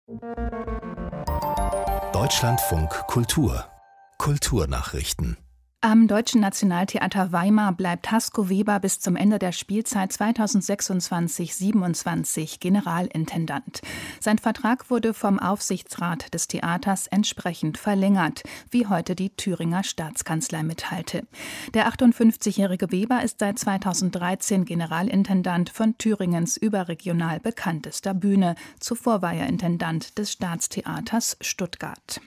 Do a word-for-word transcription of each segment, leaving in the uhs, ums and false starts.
Deutschlandfunk Kultur Kulturnachrichten. Am Deutschen Nationaltheater Weimar bleibt Hasko Weber bis zum Ende der Spielzeit zweitausendsechsundzwanzig siebenundzwanzig Generalintendant. Sein Vertrag wurde vom Aufsichtsrat des Theaters entsprechend verlängert, wie heute die Thüringer Staatskanzlei mitteilte. Der achtundfünfzigjährige Weber ist seit zweitausenddreizehn Generalintendant von Thüringens überregional bekanntester Bühne. Zuvor war er Intendant des Staatstheaters Stuttgart.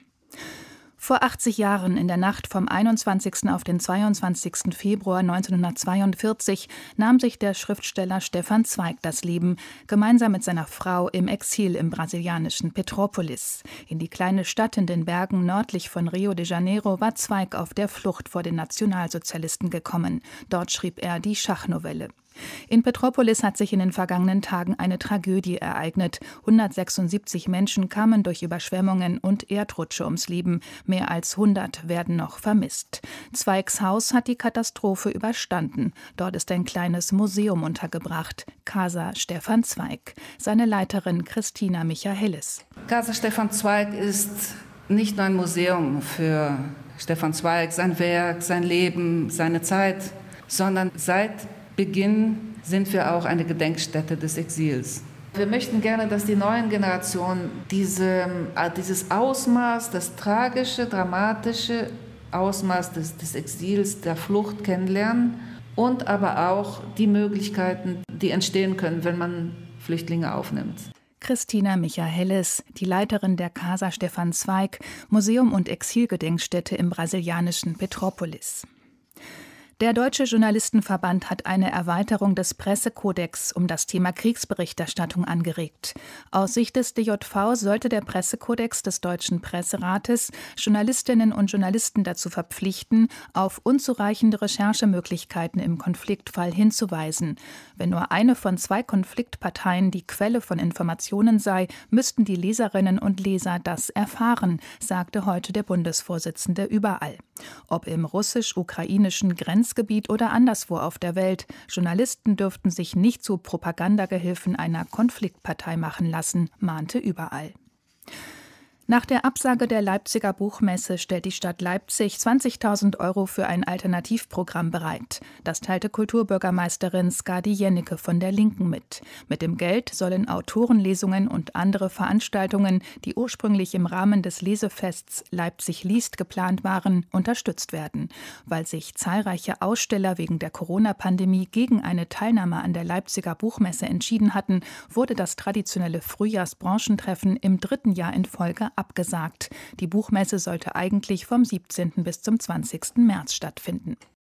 Vor achtzig Jahren, in der Nacht vom einundzwanzigsten auf den zweiundzwanzigsten Februar neunzehnhundertzweiundvierzig, nahm sich der Schriftsteller Stefan Zweig das Leben, gemeinsam mit seiner Frau im Exil im brasilianischen Petrópolis. In die kleine Stadt in den Bergen nördlich von Rio de Janeiro war Zweig auf der Flucht vor den Nationalsozialisten gekommen. Dort schrieb er die Schachnovelle. In Petrópolis hat sich in den vergangenen Tagen eine Tragödie ereignet. hundertsechsundsiebzig Menschen kamen durch Überschwemmungen und Erdrutsche ums Leben. Mehr als hundert werden noch vermisst. Zweigs Haus hat die Katastrophe überstanden. Dort ist ein kleines Museum untergebracht. Casa Stefan Zweig. Seine Leiterin Christina Michaelis. Casa Stefan Zweig ist nicht nur ein Museum für Stefan Zweig, sein Werk, sein Leben, seine Zeit, sondern seit Beginn sind wir auch eine Gedenkstätte des Exils. Wir möchten gerne, dass die neuen Generationen diese, dieses Ausmaß, das tragische, dramatische Ausmaß des, des Exils, der Flucht kennenlernen und aber auch die Möglichkeiten, die entstehen können, wenn man Flüchtlinge aufnimmt. Christina Michaelis, die Leiterin der Casa Stefan Zweig, Museum und Exilgedenkstätte im brasilianischen Petrópolis. Der Deutsche Journalistenverband hat eine Erweiterung des Pressekodex um das Thema Kriegsberichterstattung angeregt. Aus Sicht des D J V sollte der Pressekodex des Deutschen Presserates Journalistinnen und Journalisten dazu verpflichten, auf unzureichende Recherchemöglichkeiten im Konfliktfall hinzuweisen. Wenn nur eine von zwei Konfliktparteien die Quelle von Informationen sei, müssten die Leserinnen und Leser das erfahren, sagte heute der Bundesvorsitzende überall. Ob im russisch-ukrainischen Grenzgebiet oder anderswo auf der Welt, Journalisten dürften sich nicht zu Propagandagehilfen einer Konfliktpartei machen lassen, mahnte überall. Nach der Absage der Leipziger Buchmesse stellt die Stadt Leipzig zwanzigtausend Euro für ein Alternativprogramm bereit. Das teilte Kulturbürgermeisterin Skadi Jennecke von der Linken mit. Mit dem Geld sollen Autorenlesungen und andere Veranstaltungen, die ursprünglich im Rahmen des Lesefests Leipzig liest geplant waren, unterstützt werden. Weil sich zahlreiche Aussteller wegen der Corona-Pandemie gegen eine Teilnahme an der Leipziger Buchmesse entschieden hatten, wurde das traditionelle Frühjahrsbranchentreffen im dritten Jahr in Folge abgesagt. Die Buchmesse sollte eigentlich vom siebzehnten bis zum zwanzigsten März stattfinden.